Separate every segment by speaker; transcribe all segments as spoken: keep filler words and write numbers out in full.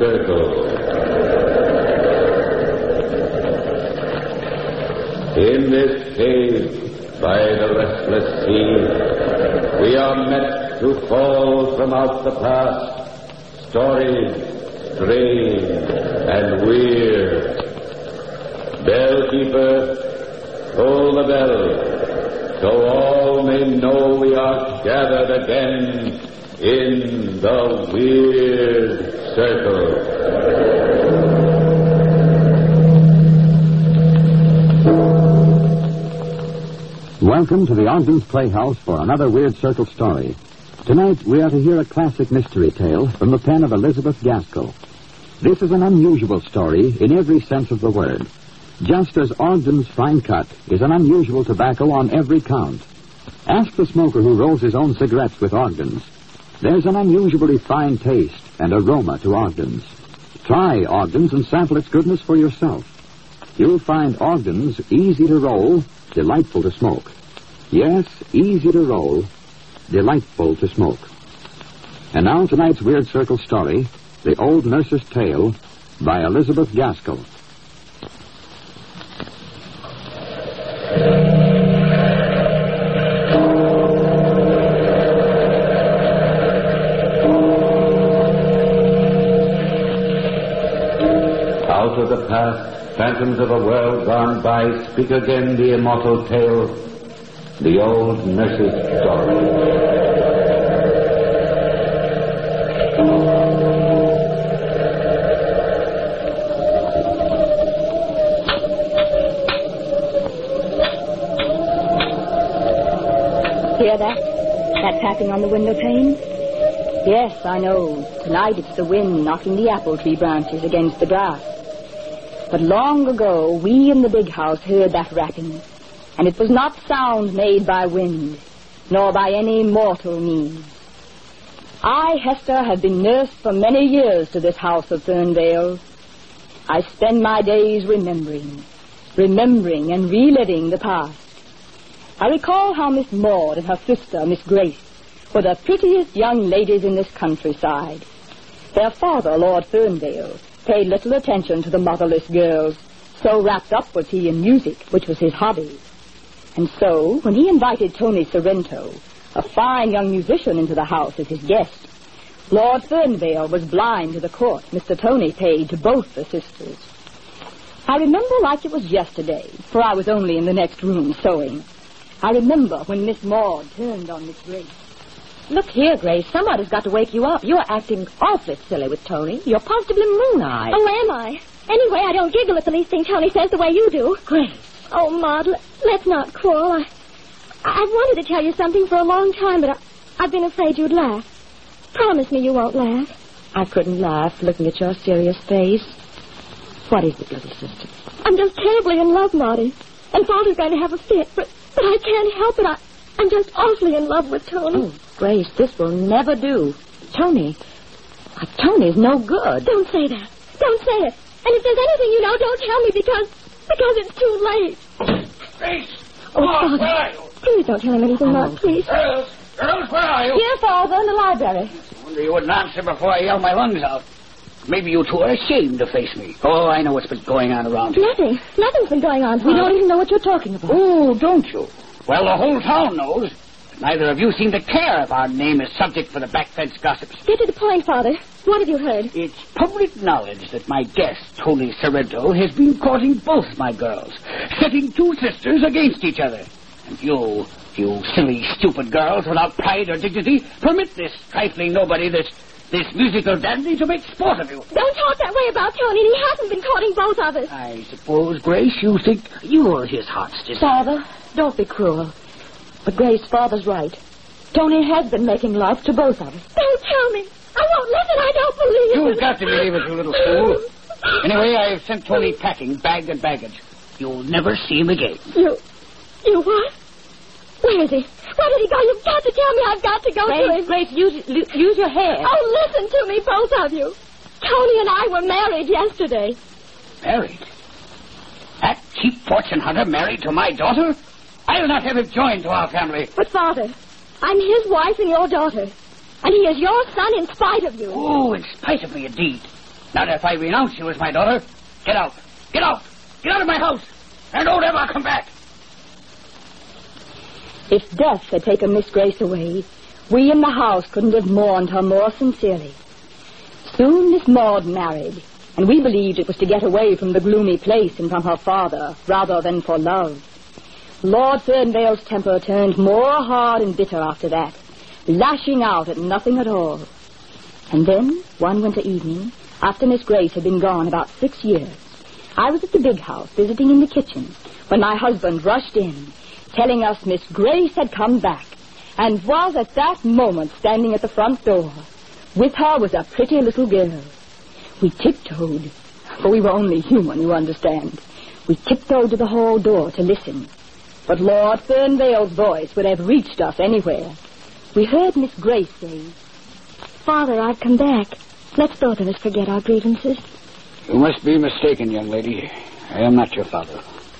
Speaker 1: Circle. In this cave by the restless sea, we are met to fall from out the past stories strange and weird. Bellkeeper, toll the bell, so all may know we are gathered again in the Weird Circle.
Speaker 2: Welcome to the Ogden's Playhouse for another Weird Circle story. Tonight we are to hear a classic mystery tale from the pen of Elizabeth Gaskell. This is an unusual story in every sense of the word. Just as Ogden's Fine Cut is an unusual tobacco on every count. Ask the smoker who rolls his own cigarettes with Ogden's. There's an unusually fine taste and aroma to Ogden's. Try Ogden's and sample its goodness for yourself. You'll find Ogden's easy to roll, delightful to smoke. Yes, easy to roll, delightful to smoke. And now tonight's Weird Circle story, The Old Nurse's Tale, by Elizabeth Gaskell.
Speaker 1: Out of the past, phantoms of a world gone by, speak again the immortal tale, the old nurse's story.
Speaker 3: Hear that? That tapping on the window pane? Yes, I know. Tonight it's the wind knocking the apple tree branches against the grass. But long ago, we in the big house heard that rapping, and it was not sound made by wind, nor by any mortal means. I, Hester, have been nursed for many years to this house of Fernvale. I spend my days remembering, remembering and reliving the past. I recall how Miss Maud and her sister, Miss Grace, were the prettiest young ladies in this countryside. Their father, Lord Fernvale, paid little attention to the motherless girls, so wrapped up was he in music, which was his hobby. And so, when he invited Tony Sorrento, a fine young musician, into the house as his guest, Lord Fernvale was blind to the court Mister Tony paid to both the sisters. I remember like it was yesterday, for I was only in the next room sewing. I remember when Miss Maud turned on Miss Grace.
Speaker 4: Look here, Grace, somebody's got to wake you up. You're acting awfully silly with Tony. You're positively moon-eyed.
Speaker 5: Oh, am I? Anyway, I don't giggle at the least thing Tony says the way you do.
Speaker 4: Grace.
Speaker 5: Oh, Maud, l- let's not quarrel. I, I've wanted to tell you something for a long time, but I, I've been afraid you'd laugh. Promise me you won't laugh.
Speaker 4: I couldn't laugh looking at your serious face. What is it, little sister?
Speaker 5: I'm just terribly in love, Maudie. And Father's going to have a fit, but, but I can't help it. I, I'm just awfully in love with Tony.
Speaker 4: Oh, Grace, this will never do. Tony, uh, Tony's no good.
Speaker 5: Don't say that. Don't say it. And if there's anything you know, don't tell me because, because it's too late.
Speaker 6: Grace!
Speaker 5: Oh,
Speaker 6: Maud,
Speaker 5: Father,
Speaker 6: where are you?
Speaker 5: please don't tell him anything,
Speaker 4: Oh.
Speaker 5: Maud, please.
Speaker 6: Girls! Girls, where are you?
Speaker 4: Here, Father, in the library.
Speaker 6: I wonder you wouldn't answer before I yell my lungs out. Maybe you two are ashamed to face me. Oh, I know what's been going on around here.
Speaker 5: Nothing. Nothing's been going on,
Speaker 4: We
Speaker 5: Father.
Speaker 4: don't even know what you're talking about.
Speaker 6: Oh, don't you? Well, the whole town knows. Neither of you seem to care if our name is subject for the back fence gossips.
Speaker 5: Get to the point, Father. What have you heard?
Speaker 6: It's public knowledge that my guest, Tony Sorrento, has been courting both my girls, setting two sisters against each other. And you, you silly, stupid girls without pride or dignity, permit this trifling nobody, this this musical dandy, to make sport of you.
Speaker 5: Don't talk that way about Tony. He hasn't been courting both of us.
Speaker 6: I suppose, Grace, you think you're his heart's desire.
Speaker 4: Father, don't be cruel. But Grace, Father's right. Tony has been making love to both of us.
Speaker 5: Don't tell me. I won't listen. I don't believe it.
Speaker 6: You've got to believe it, you little fool. Anyway, I have sent Tony packing, bag and baggage. You'll never see him again.
Speaker 5: You... You what? Where is he? Where did he go? You've got to tell me. I've got to go to
Speaker 4: Grace,
Speaker 5: him.
Speaker 4: Grace, use, lu- use your hair.
Speaker 5: Oh, listen to me, both of you. Tony and I were married yesterday.
Speaker 6: Married? That cheap fortune hunter married to my daughter? I'll not have him joined to our family.
Speaker 5: But, Father, I'm his wife and your daughter. And he is your son in spite of you.
Speaker 6: Oh, in spite of me, indeed. Not if I renounce you as my daughter. Get out. Get out. Get out of my house. And don't ever come back.
Speaker 3: If death had taken Miss Grace away, we in the house couldn't have mourned her more sincerely. Soon Miss Maud married, and we believed it was to get away from the gloomy place and from her father, rather than for love. Lord Fernvale's temper turned more hard and bitter after that, lashing out at nothing at all. And then, one winter evening, after Miss Grace had been gone about six years, I was at the big house visiting in the kitchen when my husband rushed in, telling us Miss Grace had come back, and was at that moment standing at the front door. With her was a pretty little girl. We tiptoed, for we were only human, you understand. We tiptoed to the hall door to listen, but Lord Fernvale's voice would have reached us anywhere. We heard Miss Grace say,
Speaker 5: Father, I've come back. Let's both of us forget our grievances.
Speaker 6: You must be mistaken, young lady. I am not your father.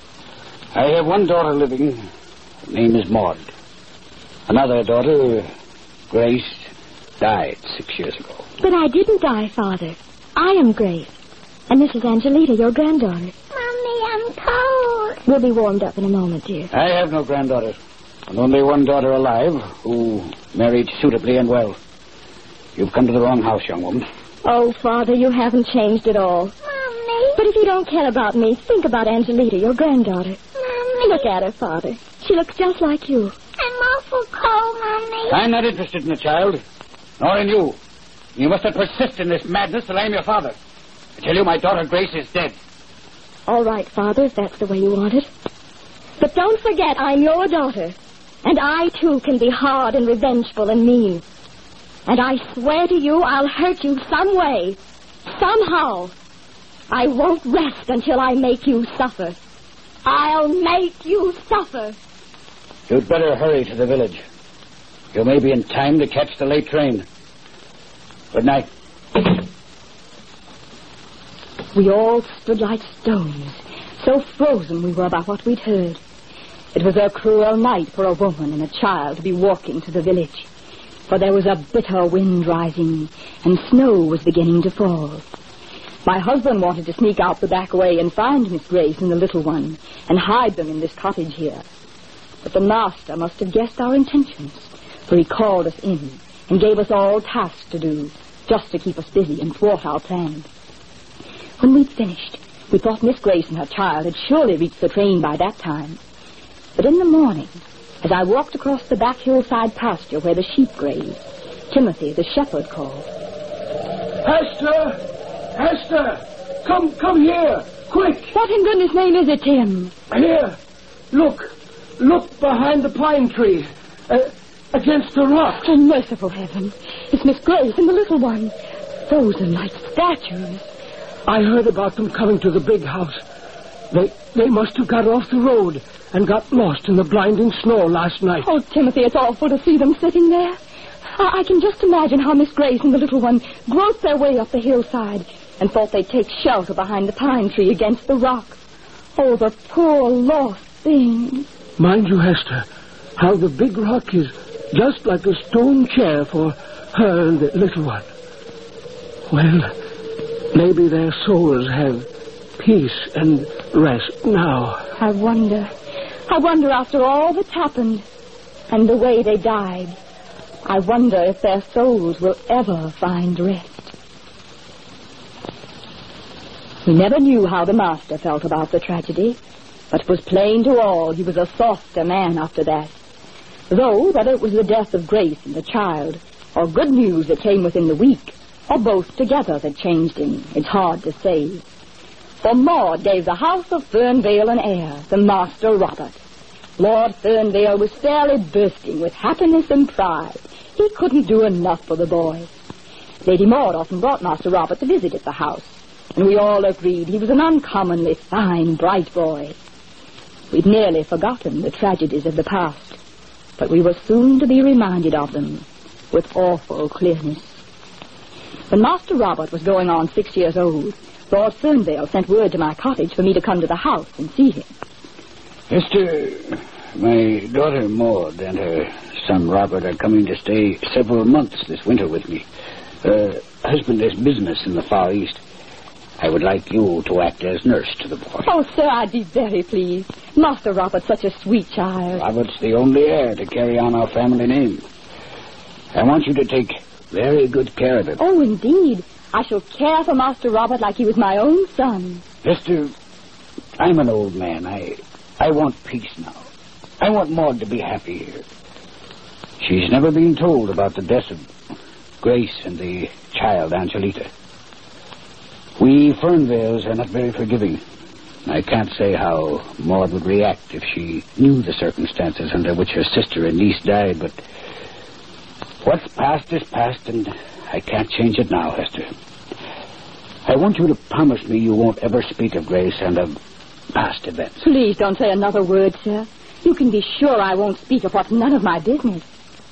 Speaker 6: I have one daughter living. Her name is Maud. Another daughter, Grace, died six years ago.
Speaker 5: But I didn't die, Father. I am Grace. And this is Angelita, your granddaughter.
Speaker 7: Mommy, I'm cold.
Speaker 5: We'll be warmed up in a moment, dear.
Speaker 6: I have no granddaughter, and only one daughter alive, who married suitably and well. You've come to the wrong house, young woman.
Speaker 5: Oh, Father, you haven't changed at all.
Speaker 7: Mommy.
Speaker 5: But if you don't care about me, think about Angelita, your granddaughter.
Speaker 7: Mommy.
Speaker 5: Look at her, Father. She looks just like you.
Speaker 7: I'm awful cold, Mommy.
Speaker 6: I'm not interested in the child, nor in you. You must not persist in this madness till I am your father. I tell you, my daughter Grace is dead.
Speaker 5: All right, Father, if that's the way you want it. But don't forget, I'm your daughter. And I, too, can be hard and revengeful and mean. And I swear to you, I'll hurt you some way. Somehow. I won't rest until I make you suffer. I'll make you suffer.
Speaker 6: You'd better hurry to the village. You may be in time to catch the late train. Good night.
Speaker 3: We all stood like stones, so frozen we were by what we'd heard. It was a cruel night for a woman and a child to be walking to the village, for there was a bitter wind rising, and snow was beginning to fall. My husband wanted to sneak out the back way and find Miss Grace and the little one, and hide them in this cottage here. But the master must have guessed our intentions, for he called us in and gave us all tasks to do, just to keep us busy and thwart our plans. When we'd finished, we thought Miss Grace and her child had surely reached the train by that time. But in the morning, as I walked across the back hillside pasture where the sheep grazed, Timothy, the shepherd, called.
Speaker 8: Hester! Hester! Come, come here! Quick!
Speaker 3: What in goodness name is it, Tim?
Speaker 8: Here! Look! Look behind the pine tree! Uh, against the rock!
Speaker 3: Oh, merciful heaven! It's Miss Grace and the little one. Those are like statues.
Speaker 8: I heard about them coming to the big house. They they must have got off the road and got lost in the blinding snow last night.
Speaker 3: Oh, Timothy, it's awful to see them sitting there. I, I can just imagine how Miss Grace and the little one groped their way up the hillside and thought they'd take shelter behind the pine tree against the rock. Oh, the poor lost things.
Speaker 8: Mind you, Hester, how the big rock is just like a stone chair for her and the little one. Well, maybe their souls have peace and rest now.
Speaker 3: I wonder. I wonder after all that's happened and the way they died, I wonder if their souls will ever find rest. We never knew how the master felt about the tragedy, but it was plain to all he was a softer man after that. Though, whether it was the death of Grace and the child, or good news that came within the week, or both together that changed him, it's hard to say. For Maud gave the house of Fernvale an heir, the Master Robert. Lord Fernvale was fairly bursting with happiness and pride. He couldn't do enough for the boy. Lady Maud often brought Master Robert to visit at the house, and we all agreed he was an uncommonly fine, bright boy. We'd nearly forgotten the tragedies of the past, but we were soon to be reminded of them with awful clearness. When Master Robert was going on six years old, Lord Fernvale sent word to my cottage for me to come to the house and see him.
Speaker 6: Mister, my daughter Maud and her son Robert are coming to stay several months this winter with me. Her husband has business in the Far East, I would like you to act as nurse to the boy.
Speaker 3: Oh, sir, I'd be very pleased. Master Robert's such a sweet child.
Speaker 6: Robert's the only heir to carry on our family name. I want you to take very good care of him.
Speaker 3: Oh, indeed. I shall care for Master Robert like he was my own son.
Speaker 6: Mister, I'm an old man. I, I want peace now. I want Maud to be happy here. She's never been told about the death of Grace and the child, Angelita. We Fernvales are not very forgiving. I can't say how Maud would react if she knew the circumstances under which her sister and niece died, but what's past is past, and I can't change it now, Hester. I want you to promise me you won't ever speak of Grace and of past events.
Speaker 3: Please don't say another word, sir. You can be sure I won't speak of what's none of my business.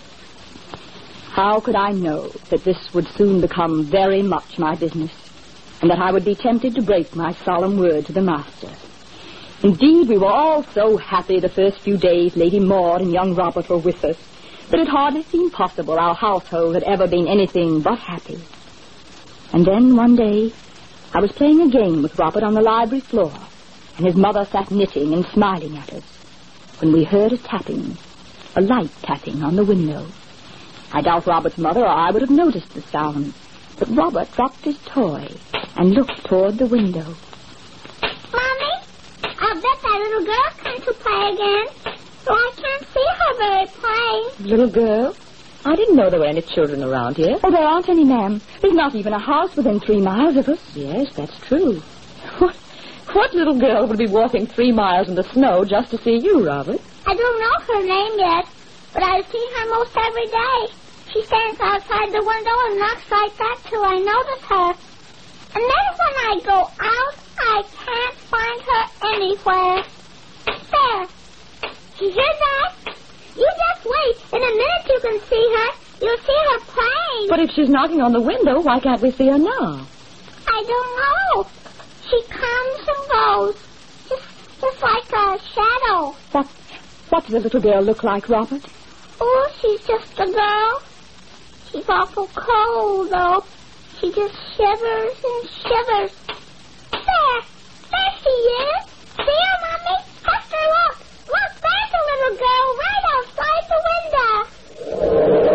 Speaker 3: How could I know that this would soon become very much my business, and that I would be tempted to break my solemn word to the master? Indeed, we were all so happy the first few days Lady Maud and young Robert were with us, that it hardly seemed possible our household had ever been anything but happy. And then one day, I was playing a game with Robert on the library floor, and his mother sat knitting and smiling at us, when we heard a tapping, a light tapping on the window. I doubt Robert's mother or I would have noticed the sound, but Robert dropped his toy and looked toward the window.
Speaker 7: Mommy, I'll bet that little girl comes to play again. So I can't see her very plain.
Speaker 4: Little girl? I didn't know there were any children around here.
Speaker 3: Oh, there aren't any, ma'am. There's not even a house within three miles of us.
Speaker 4: Yes, that's true. What, what little girl would be walking three miles in the snow just to see you, Robert?
Speaker 7: I don't know her name yet, but I've seen her most every day. She stands outside the window and knocks like that till I notice her. And then when I go out, I can't find her anywhere. There. You hear that? You just wait. In a minute you can see her. You'll see her playing.
Speaker 4: But if she's knocking on the window, why can't we see her now?
Speaker 7: I don't know. She comes and goes. Just, just like a shadow.
Speaker 3: What, what does the little girl look like, Robert?
Speaker 7: Oh, she's just a girl. She's awful cold, though. She just shivers and shivers. There. There she is. See her, Mommy? Hester, look. Look, there's a little girl right outside the window.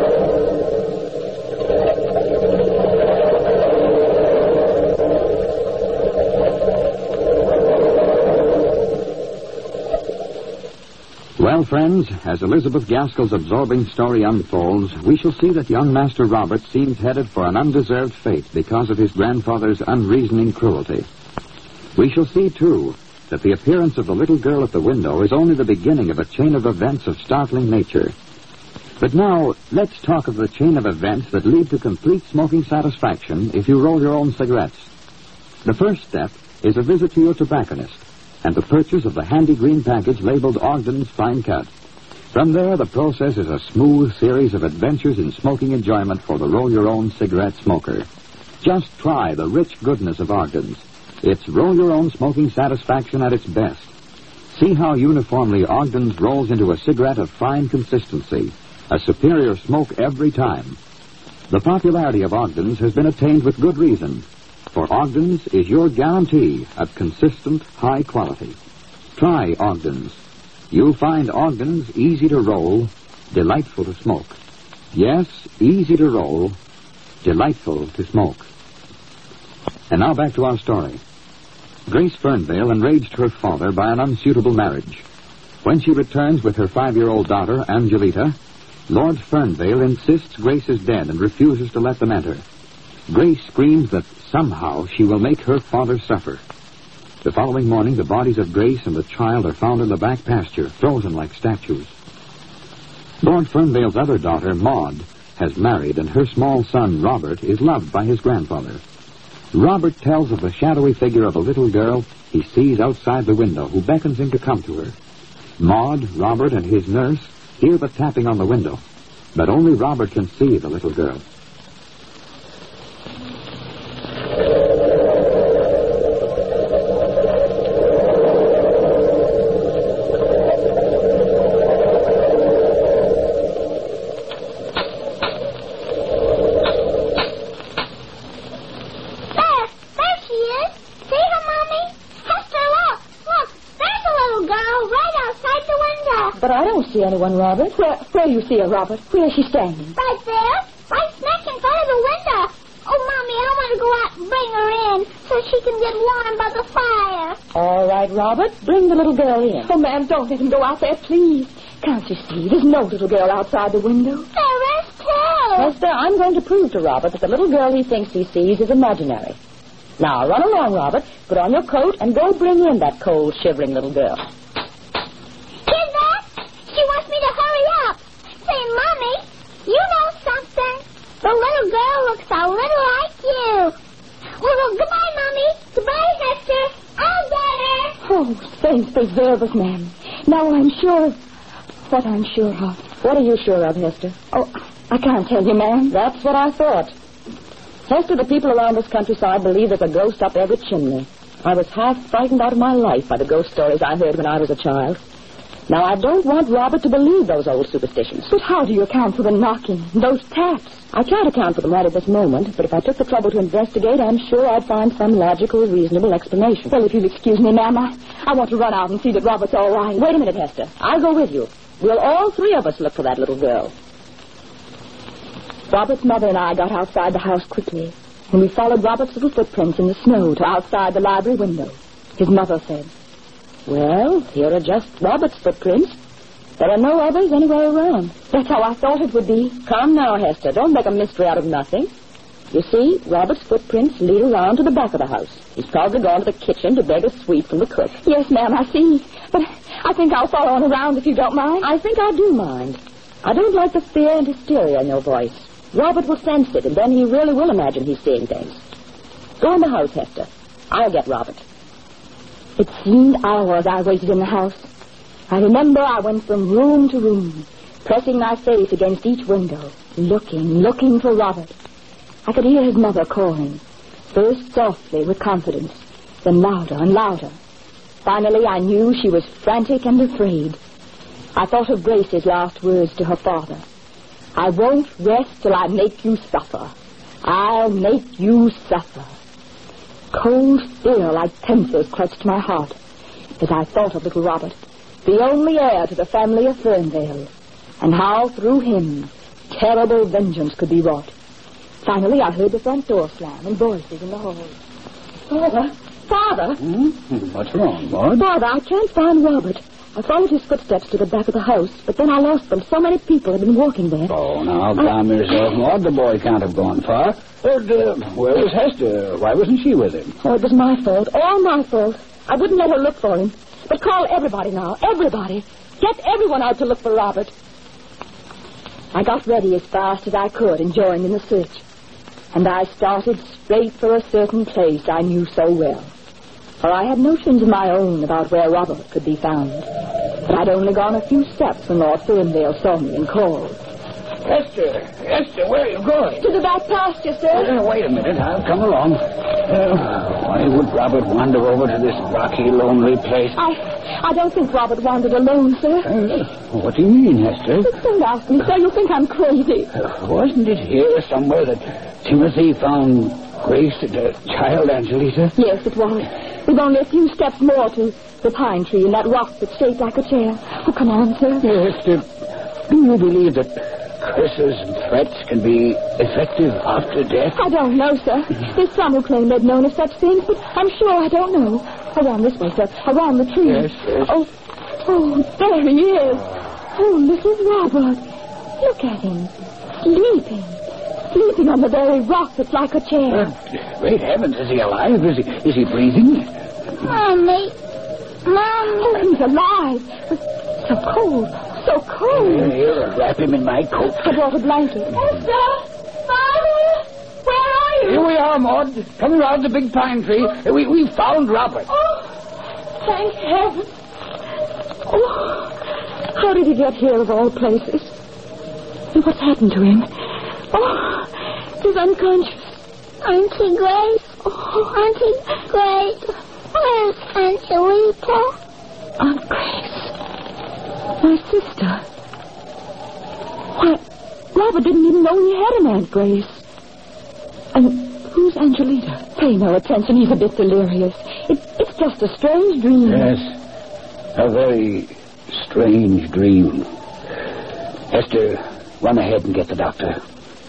Speaker 2: Well, friends, as Elizabeth Gaskell's absorbing story unfolds, we shall see that young Master Robert seems headed for an undeserved fate because of his grandfather's unreasoning cruelty. We shall see, too, that the appearance of the little girl at the window is only the beginning of a chain of events of startling nature. But now, let's talk of the chain of events that lead to complete smoking satisfaction if you roll your own cigarettes. The first step is a visit to your tobacconist and the purchase of the handy green package labeled Ogden's Fine Cut. From there, the process is a smooth series of adventures in smoking enjoyment for the roll-your-own cigarette smoker. Just try the rich goodness of Ogden's. It's roll-your-own smoking satisfaction at its best. See how uniformly Ogden's rolls into a cigarette of fine consistency, a superior smoke every time. The popularity of Ogden's has been attained with good reason, for Ogden's is your guarantee of consistent, high quality. Try Ogden's. You'll find Ogden's easy to roll, delightful to smoke. Yes, easy to roll, delightful to smoke. And now back to our story. Grace Fernvale enraged her father by an unsuitable marriage. When she returns with her five-year-old daughter, Angelita, Lord Fernvale insists Grace is dead and refuses to let them enter. Grace screams that somehow she will make her father suffer. The following morning, the bodies of Grace and the child are found in the back pasture, frozen like statues. Lord Fernvale's other daughter, Maud, has married, and her small son, Robert, is loved by his grandfather. Robert tells of the shadowy figure of a little girl he sees outside the window, who beckons him to come to her. Maud, Robert, and his nurse hear the tapping on the window, but only Robert can see the little girl.
Speaker 7: There, there she is.
Speaker 4: see anyone, Robert.
Speaker 3: Where, where you see her, Robert? Where is she standing?
Speaker 7: Right there. Right smack in front of the window. Oh, Mommy, I want to go out and bring her in so she can get warm by the fire.
Speaker 4: All right, Robert. Bring the little girl in.
Speaker 3: Oh, ma'am, don't let him go out there, please. Can't you see? There's no little girl outside the window.
Speaker 7: There is, too.
Speaker 4: Hester, I'm going to prove to Robert that the little girl he thinks he sees is imaginary. Now, run along, Robert. Put on your coat and go bring in that cold, shivering little girl.
Speaker 7: Hear that? She wants me to hurry up. Say, Mommy, you know something? The little girl looks a little like you. Well, well goodbye, Mommy. Goodbye, Hester. I'll get her.
Speaker 3: Oh, saints preserve us, ma'am. Now I'm sure of what I'm sure of.
Speaker 4: What are you sure of, Hester?
Speaker 3: Oh, I can't tell you, ma'am.
Speaker 4: That's what I thought. Hester, the people around this countryside believe there's a ghost up every chimney. I was half frightened out of my life by the ghost stories I heard when I was a child. Now, I don't want Robert to believe those old superstitions.
Speaker 3: But how do you account for the knocking, those taps?
Speaker 4: I can't account for them right at this moment, but if I took the trouble to investigate, I'm sure I'd find some logical, reasonable explanation.
Speaker 3: Well, if you'll excuse me, ma'am, I, I want to run out and see that Robert's all right.
Speaker 4: Wait a minute, Hester. I'll go with you. We'll all three of us look for that little girl.
Speaker 3: Robert's mother and I got outside the house quickly, and we followed Robert's little footprints in the snow to outside the library window. His mother said,
Speaker 4: "Well, here are just Robert's footprints. There are no others anywhere around."
Speaker 3: "That's how I thought it would be."
Speaker 4: "Come now, Hester. Don't make a mystery out of nothing. You see, Robert's footprints lead around to the back of the house. He's probably gone to the kitchen to beg a sweet from the cook."
Speaker 3: "Yes, ma'am, I see. But I think I'll follow on around if you don't mind."
Speaker 4: "I think I do mind. I don't like the fear and hysteria in your voice. Robert will sense it, and then he really will imagine he's seeing things. Go in the house, Hester. I'll get Robert."
Speaker 3: It seemed hours I waited in the house. I remember I went from room to room, pressing my face against each window, looking, looking for Robert. I could hear his mother calling, first softly with confidence, then louder and louder. Finally, I knew she was frantic and afraid. I thought of Grace's last words to her father. "I won't rest till I make you suffer. I'll make you suffer." Cold fear like pincers clutched my heart as I thought of little Robert, the only heir to the family of Ferndale, and how through him terrible vengeance could be wrought. Finally, I heard the front door slam and voices in the hall. "Father, Father!"
Speaker 6: Hmm? What's wrong, Maud?
Speaker 3: "Father, I can't find Robert. I followed his footsteps to the back of the house, but then I lost them. So many people have been walking there."
Speaker 6: Oh, now, calm yourself, Maud. The boy can't have gone far. But, uh, where was Hester? Why wasn't she with him?
Speaker 3: "Oh, it was my fault. All my fault. I wouldn't let her look for him. But call everybody now. Everybody. Get everyone out to look for Robert." I got ready as fast as I could and joined in the search. And I started straight for a certain place I knew so well. For I had notions of my own about where Robert could be found. But I'd only gone a few steps when Lord Ferndale saw me and called.
Speaker 6: Hester! Hester, where are you going?
Speaker 3: "To the back pasture, sir."
Speaker 6: Uh, wait a minute. I'll come along. Uh, why would Robert wander over to this rocky, lonely place?
Speaker 3: I I don't think Robert wandered alone, sir.
Speaker 6: Uh, what do you mean, Hester?
Speaker 3: Don't ask me, sir. You think I'm crazy.
Speaker 6: Uh, wasn't it here somewhere that Timothy found Grace and her child, Angelita?
Speaker 3: Yes, it was. We've only a few steps more to the pine tree and that rock that's shaped like a chair. Oh, come on, sir.
Speaker 6: Hester, do you believe that curses and threats can be effective after death?
Speaker 3: I don't know, sir. There's some who claim they've known of such things, but I'm sure I don't know. Around this way, sir. Around the tree.
Speaker 6: Yes, yes.
Speaker 3: Oh, oh, there he is. Oh, little Robert. Look at him. Sleeping. Sleeping on the very rock that's like a chair.
Speaker 6: Uh, great heavens, is he alive? Is he, is he breathing?
Speaker 7: Mommy. Mommy.
Speaker 3: Oh, he's alive. But so cold. So cold.
Speaker 6: Here, wrap him in my coat.
Speaker 3: I brought a blanket.
Speaker 7: Esther! Father! Where are you?
Speaker 6: Here we are, Maud. Coming around the big pine tree. We, we found Robert.
Speaker 7: Oh, thank heaven.
Speaker 3: Oh, how did he get here of all places? And what's happened to him? Oh, he's unconscious.
Speaker 7: Auntie Grace. Oh, Auntie Grace. Where's Angelita?
Speaker 3: Aunt Grace. My sister. Why, Robert didn't even know he had an Aunt Grace. And who's Angelita? Pay no attention. He's a bit delirious. It, it's just a strange dream.
Speaker 6: Yes, a very strange dream. Hester, run ahead and get the doctor.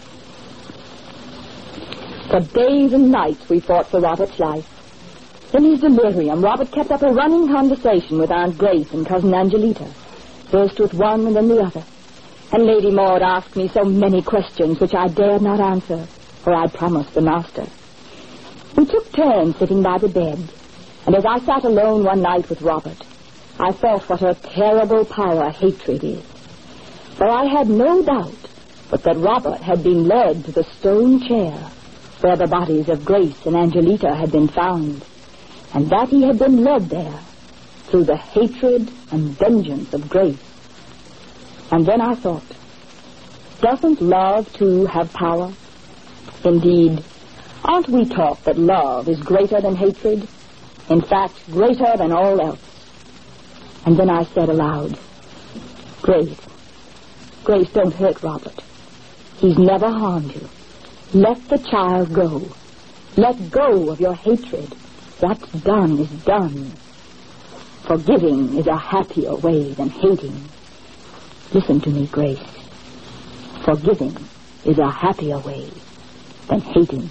Speaker 4: For days and nights we fought for Robert's life. In his delirium, Robert kept up a running conversation with Aunt Grace and Cousin Angelita, first with one and then the other. And Lady Maud asked me so many questions which I dared not answer, for I'd promised the master. We took turns sitting by the bed, and as I sat alone one night with Robert, I thought what a terrible power hatred is. For I had no doubt but that Robert had been led to the stone chair where the bodies of Grace and Angelita had been found, and that he had been led there through the hatred and vengeance of Grace. And then I thought, doesn't love, too, have power? Indeed, aren't we taught that love is greater than hatred? In fact, greater than all else. And then I said aloud, Grace, Grace, don't hurt Robert. He's never harmed you. Let the child go. Let go of your hatred. What's done is done. Forgiving is a happier way than hating. Listen to me, Grace. Forgiving is a happier way than hating.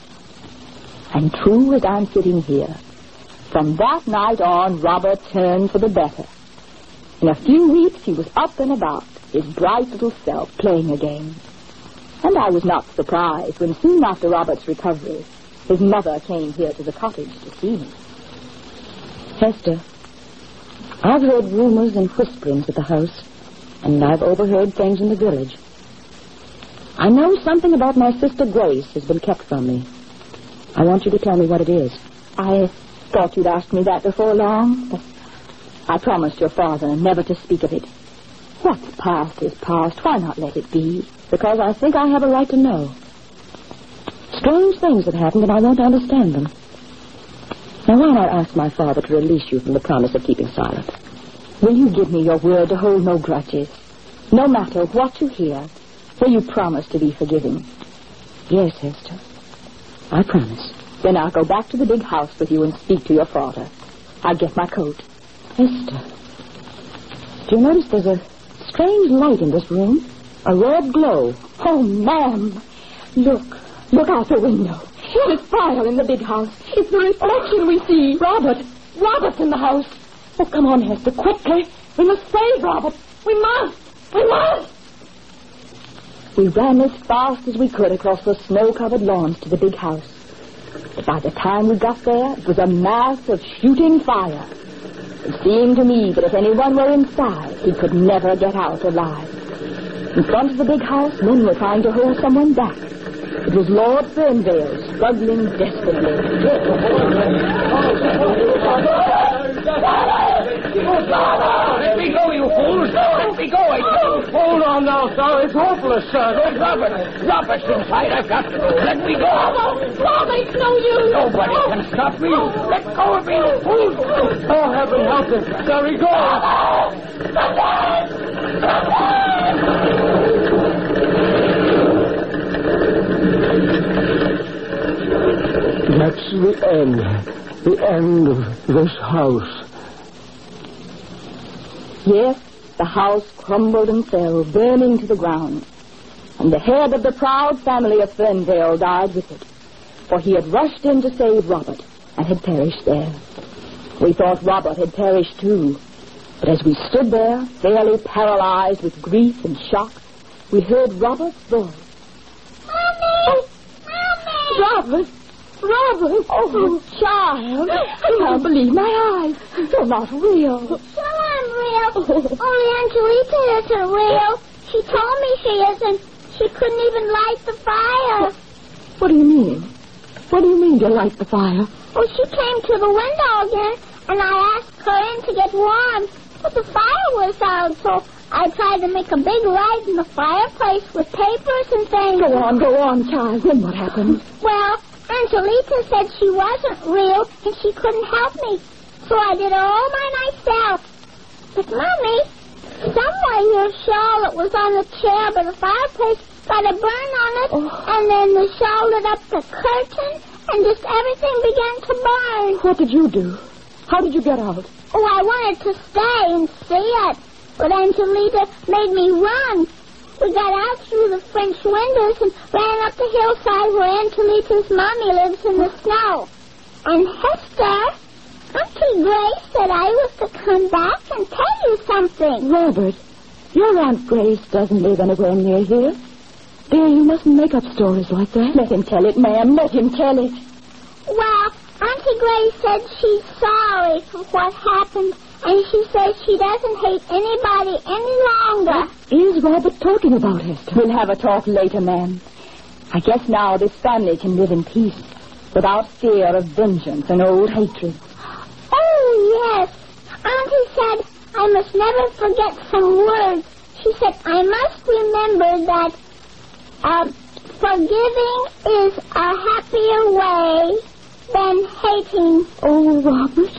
Speaker 4: And true as I'm sitting here, from that night on, Robert turned for the better. In a few weeks, he was up and about, his bright little self playing again. And I was not surprised when soon after Robert's recovery, his mother came here to the cottage to see me. Hester, I've heard rumors and whisperings at the house, and I've overheard things in the village. I know something about my sister Grace has been kept from me. I want you to tell me what it is. I thought you'd asked me that before long, but I promised your father never to speak of it. What's past is past. Why not let it be? Because I think I have a right to know. Strange things have happened, and I won't understand them. Now, why not ask my father to release you from the promise of keeping silent? Will you give me your word to hold no grudges? No matter what you hear, will you promise to be forgiving? Yes, Hester. I promise. Then I'll go back to the big house with you and speak to your father. I'll get my coat. Hester, do you notice there's a strange light in this room? A red glow. Oh, ma'am. Look. Look out the window. There's fire in the big house. It's the reflection we see. Robert. Robert's in the house. Oh, come on, Hester, quickly. We must save Robert. We must. We must. We ran as fast as we could across the snow-covered lawns to the big house. But by the time we got there, it was a mass of shooting fire. It seemed to me that if anyone were inside, he could never get out alive. In front of the big house, men were trying to hold someone back. It was Lord Fernvale, struggling desperately.
Speaker 6: Let me go, you fools! Let me go, I tell you!
Speaker 8: Hold on now, sir. It's hopeless, sir.
Speaker 6: There's Robert. Robert's inside. I've got to go. Let me go.
Speaker 5: Robert, it's no use.
Speaker 6: Nobody can stop me. Let go of me, you fools!
Speaker 8: Oh, heaven help him. There he goes. That's the end. The end of this house.
Speaker 4: Yes, the house crumbled and fell, burning to the ground. And the head of the proud family of Fernvale died with it, for he had rushed in to save Robert and had perished there. We thought Robert had perished too, but as we stood there, fairly paralyzed with grief and shock, we heard Robert's voice.
Speaker 7: Mommy! Mommy!
Speaker 4: Robert! Robert! Oh, child! I can't believe my eyes. You're not real.
Speaker 7: Sure I'm real. Only Angelita isn't real. She told me she isn't. She couldn't even light the fire.
Speaker 4: What do you mean? What do you mean to light the fire?
Speaker 7: Well, she came to the window again, and I asked her in to get warm. But the fire was out, so I tried to make a big light in the fireplace with papers and things.
Speaker 4: Go on, go on, child. Then what happened?
Speaker 7: Well, Angelita said she wasn't real, and she couldn't help me. So I did it all by myself. But, Mommy, somewhere your shawl that was on the chair by the fireplace got a burn on it, oh. And then the shawl lit up the curtain, and just everything began to burn.
Speaker 4: What did you do? How did you get out?
Speaker 7: Oh, I wanted to stay and see it, but Angelita made me run, We got out through the French windows and ran up the hillside where Aunt Talita's mommy lives in the snow. And Hester, Auntie Grace said I was to come back and tell you something.
Speaker 4: Robert, your Aunt Grace doesn't live anywhere near here. Dear, you mustn't make up stories like that.
Speaker 3: Let him tell it, ma'am. Let him tell it.
Speaker 7: Well, Auntie Grace said she's sorry for what happened, and she says she doesn't hate anybody any longer.
Speaker 4: What is Robert talking about, Hester?
Speaker 3: We'll have a talk later, ma'am. I guess now this family can live in peace without fear of vengeance and old hatred.
Speaker 7: Oh, yes. Auntie said I must never forget some words. She said I must remember that uh, forgiving is a happier way than hating.
Speaker 4: Oh, Robert.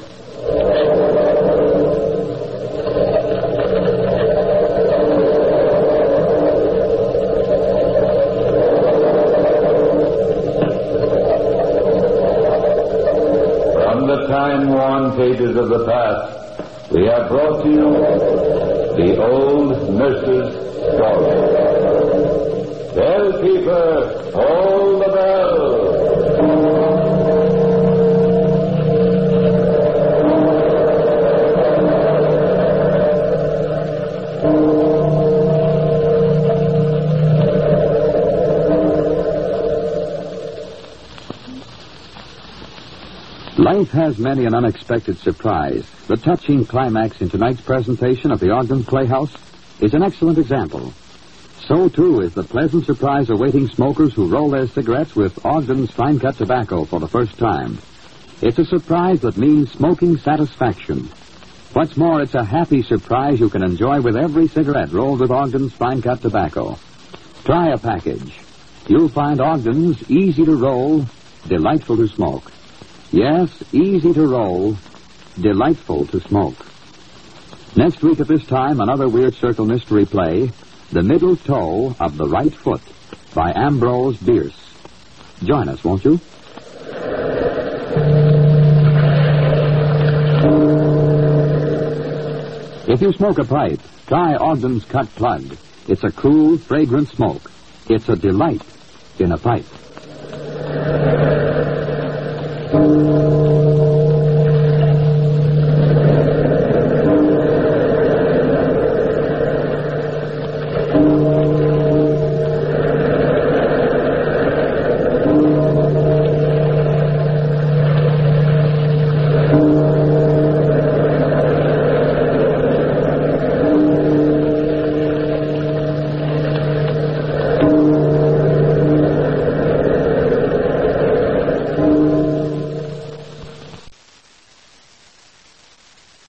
Speaker 1: From the time-worn pages of the past, we have brought to you the old nurse's story. Bell keeper, hold the bell.
Speaker 2: Life has many an unexpected surprise. The touching climax in tonight's presentation of the Ogden's Playhouse is an excellent example. So, too, is the pleasant surprise awaiting smokers who roll their cigarettes with Ogden's fine-cut tobacco for the first time. It's a surprise that means smoking satisfaction. What's more, it's a happy surprise you can enjoy with every cigarette rolled with Ogden's fine-cut tobacco. Try a package. You'll find Ogden's easy to roll, delightful to smoke. Yes, easy to roll, delightful to smoke. Next week at this time, another Weird Circle mystery play, The Middle Toe of the Right Foot, by Ambrose Bierce. Join us, won't you? If you smoke a pipe, try Ogden's Cut Plug. It's a cool, fragrant smoke. It's a delight in a pipe. Thank you.